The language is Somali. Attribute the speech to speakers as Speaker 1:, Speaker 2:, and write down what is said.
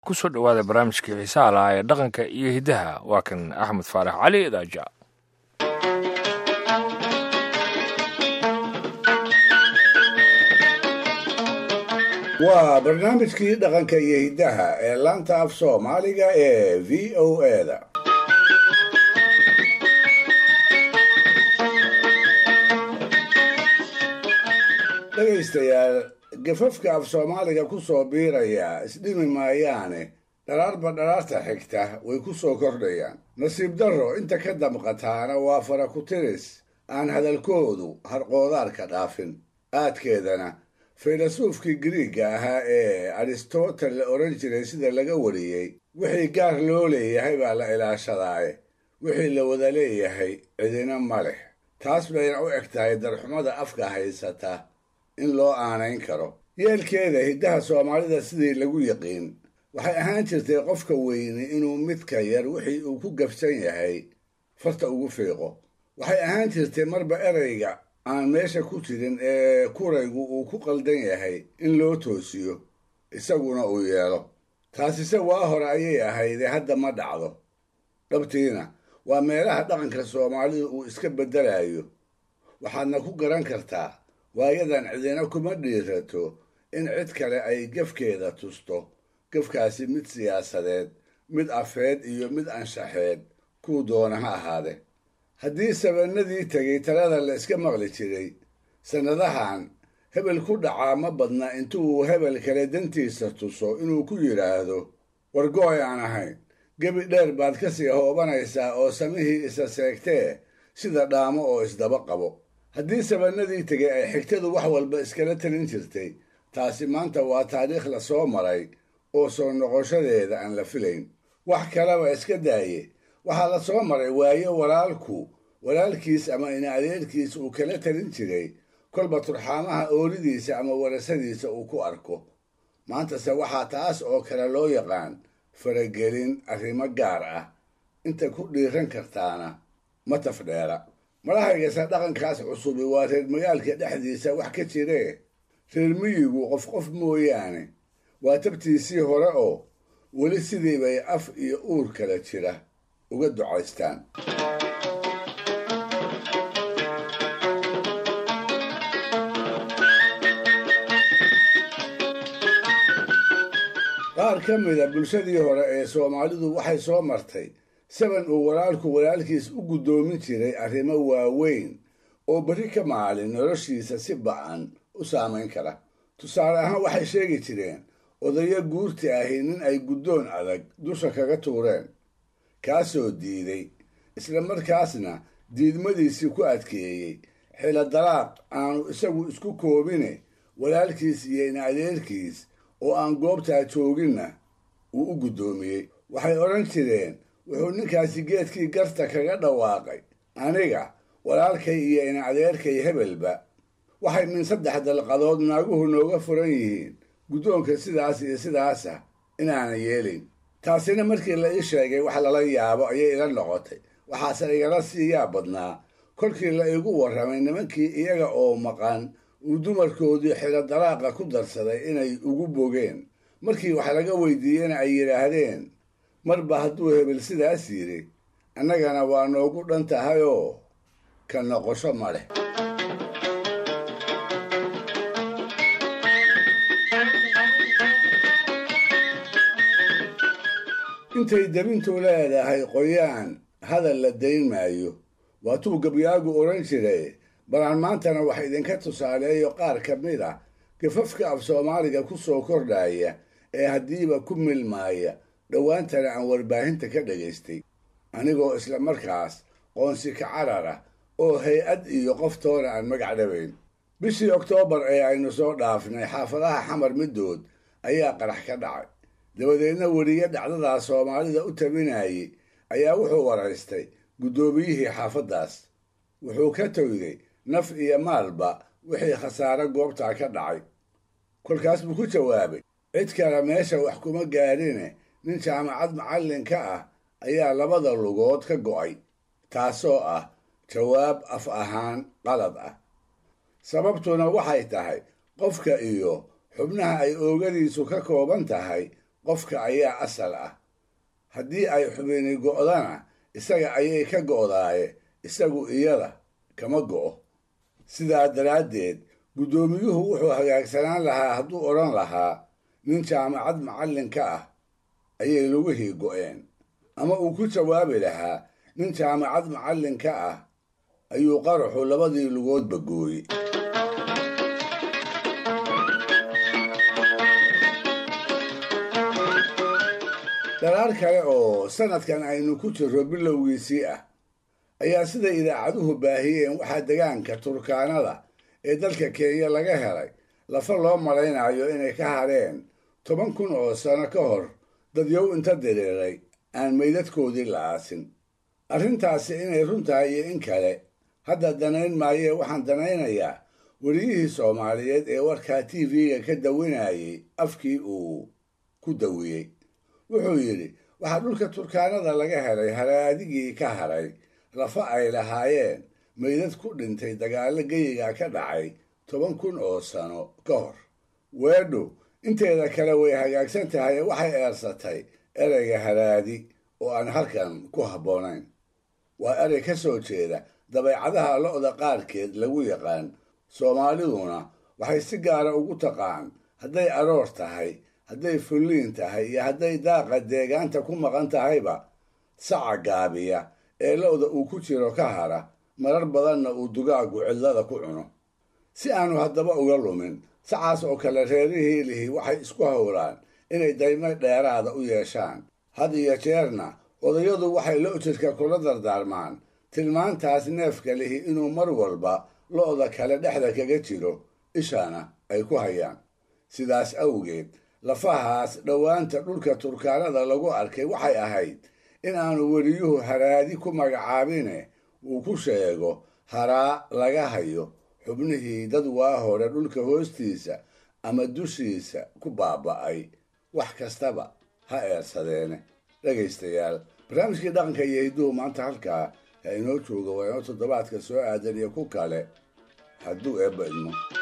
Speaker 1: kusoo dhowaada barnaamijkii xiisaha lahaa ee dhaqanka iyo hiddaha waa kan axmed faarax cali daaja.
Speaker 2: waa barnaamijkii dhaqanka iyo hiddaha ee laanta af soomaaliga ee v o eda. dhegaystayaal, gafafka af soomaaliga ku soo biiraya isdhimi maayaane dharaarba dharaarta xigta way ku soo kordhayaan. nasiib darro inta ka damqataana waa fara ku tiris aan hadalkoodu harqoodaarka dhaafin. aadkeedana faylasuufkii giriigga ahaa ee aristotel la odhan jiray sida laga wariyey, wixii gaar loo leeyahay baa la ilaashadaaye wixii la wada leeyahay cidina ma leh. taas bayna u eg tahay darxumada afka haysata in loo aanayn karo. yeelkeeda hiddaha soomaalida sidii lagu yiqiin waxay ahaan jirtay qofka weyni inuu midka yar wixii uu ku gabsan yahay farta ugu fiiqo. waxay ahaan jirtay marba erayga aan meesha ku jirin ee kuraygu uu ku qaldan yahay in loo toosiyo isaguna uu yeelo. taasise waa hore ayay ahaydee hadda ma dhacdo. dhabtiina waa meelaha dhaqanka soomaalida uu iska beddelayo. waxaadna ku garan kartaa waayadan cidina kuma dhiirato in cid kale ay gefkeeda tusto, gefkaasi mid siyaasadeed, mid afeed iyo mid anshaxeed kuu doona ha ahaade. haddii sabanadii tegay talada la iska maqli jiray, sannadahan hebel ku dhacaa ma badna intuu hebel kale dantiisa tuso inuu ku yidhaahdo wargooy aan ahayn, gebi dheer baad ka sii hoobanaysaa oo samihii isa seegtee sida dhaamo oo isdaba qabo. haddii sabanadii tegay ay xigtadu wax walba iskala talin jirtay, taasi maanta waa taariikh la soo maray oo soo noqoshadeeda aan la filayn. wax kaleba iska daaye, waxaa la soo maray waayo walaalkiis ama ina adeerkiis uu kala talin jiray kolba turxaamaha oolidiisa ama warasadiisa uu ku arko. maantase waxaa taas oo kale loo yaqaan faragelin arrimo gaar ah. inta ku dhiiran kartaana ma tafdheera. madahaygasa dhaqankaas cusubi waa reer magaalka dhexdiisa wax ka jiree reer miyigu qof mooyaane waa tabtiisii hore oo weli sidii bay af iyo uur kala jira uga ducaystaan. qaar ka mida bulshadii hore ee soomaalidu waxay soo martay saban uu walaalkiis u guddoomin jiray arrimo waaweyn oo berri ka maalin noloshiisa si ba'an u saamayn kara. tusaale ahaan waxay sheegi jireen odayo guurti ahi nin ay guddoon adag dusha kaga tuureen, kaasoo diiday, isla markaasna diidmadiisii ku adkeeyey xilo dalaaq aanu isagu isku koobine walaalkiis iyo ina adeerkiis oo aan goobtaa jooginna uu u guddoomiyey. waxay odhan jireen wuxuu ninkaasi geedkii garta kaga dhawaaqay, aniga walaalkay iyo ina adeerkay hebelba waxay min 3 dalqadood naaguhu nooga furan yihiin guddoonka sidaas iyo sidaasa inaana yeelin. taasina markii la ii sheegay wax lala yaabo ayay ila noqotay. waxaase igala siiyaa badnaa kolkii la igu warramay nimankii iyaga oo maqan uu dumarkoodii xilo dalaaqa ku darsaday inay ugu bogeen. markii wax laga weydiiyena ay yidhaahdeen marba hadduu hebel sidaas yidhi annagana waa noogu dhan tahayoo ka noqosho ma leh. intay debintu leedahay qoyaan hadal la dayn maayo waatuu gabyaagu odhan jiray. balaan maantana wax idinka tusaaleeyo qaar ka mid ah gafafka af soomaaliga ku soo kordhaya ee haddiiba ku milmaaya dhowaantana aan warbaahinta ka dhagaystay, anigoo isla markaas qoonsi ka carar ah oo hay-ad iyo qoftoona aan magac dhabayn. bishii oktoobar ee aynu soo dhaafnay xaafadaha xamar middood ayaa qarax ka dhacay. dabadeedna weriye dhacdadaas soomaalida u tabinayay ayaa wuxuu waraystay guddoomiyihii xaafaddaas. wuxuu ka toyday naf iyo maalba wixii khasaare goobtaa ka dhacay. kolkaas buu ku jawaabay, cid kale meesha wax kuma gaadhine nin jaamacad macallin ka ah ayaa 2 lugood ka go'ay. taasoo ah jawaab af ahaan qalad ah. sababtuna waxay tahay qofka iyo xubnaha ay oogadiisu ka kooban tahay qofka ayaa asal ah. haddii ay xubini go'dana isaga ayay ka go'daaye isagu iyada kama go'o. sidaa daraaddeed guddoomiyuhu wuxuu hagaagsanaan lahaa hadduu odhan lahaa nin jaamacad macallin ka ah ayay lugihii go'een, ama uu ku jawaabi lahaa nin jaamacad macallin ka ah ayuu qaraxu labadii lugoodba gooyey. dhalaar kale oo sanadkan aynu ku jirro bilowgiisii ah ayaa sida idaacaduhu baahiyeen waxaa degaanka turkaanada ee dalka kenya laga helay lafa loo malaynayo inay ka hadheen 10,000 oo sano ka hor dadyow inta diriiray aan meydadkoodii la aasin. arrintaasi inay run tahay iyo in kale hadda danayn maayee waxaan danaynayaa wariyihii soomaaliyeed ee warkaa tv-ga ka dawinayay afkii uu ku dawiyey. wuxuu yidhi waxaa dhulka turkaanada laga helay haraadigii ka hadhay lafa ay lahaayeen meydad ku dhintay dagaallo geyiga ka dhacay 10,000 oo sano ka hor. weedhu inteeda kale way hagaagsan tahay ee waxay eersatay ereyga haraadi oo aan halkan ku habboonayn. waa erey ka soo jeeda dabeecadaha lo'da qaarkeed lagu yaqaan. soomaaliduna waxay si gaara ugu taqaan hadday aroor tahay, hadday fulliin tahay iyo hadday daaqa deegaanta ku maqan tahayba saca gaabiya ee lo'da uu ku jiro ka hara, marar badanna uu dugaagu cidlada ku cuno. si aanu haddaba uga lumin sacaas oo kale reerihii lihi waxay isku howlaan inay daymo dheeraada u yeeshaan. had iyo jeerna odayadu waxay lo-jirka kula dardaarmaan tilmaantaas neefka lihi inuu mar walba lo'da kale dhexda kaga jiro, ishana ay ku hayaan. sidaas awgeed lafahaas dhowaanta dhulka turkaanada lagu arkay waxay ahayd in aanu weriyuhu haraadi ku magacaabine uu ku sheego haraa laga hayo xubnihii dad waa hore dhulka hoostiisa ama dushiisa ku baaba'ay, wax kastaba ha eersadeene. dhegaystayaal, barnaamijkii dhaqanka iyo hidduhu maanta halkaa ha inoo jooga. waa inoo toddobaadka soo aadan iyo ku kale hadduu eebba idmo.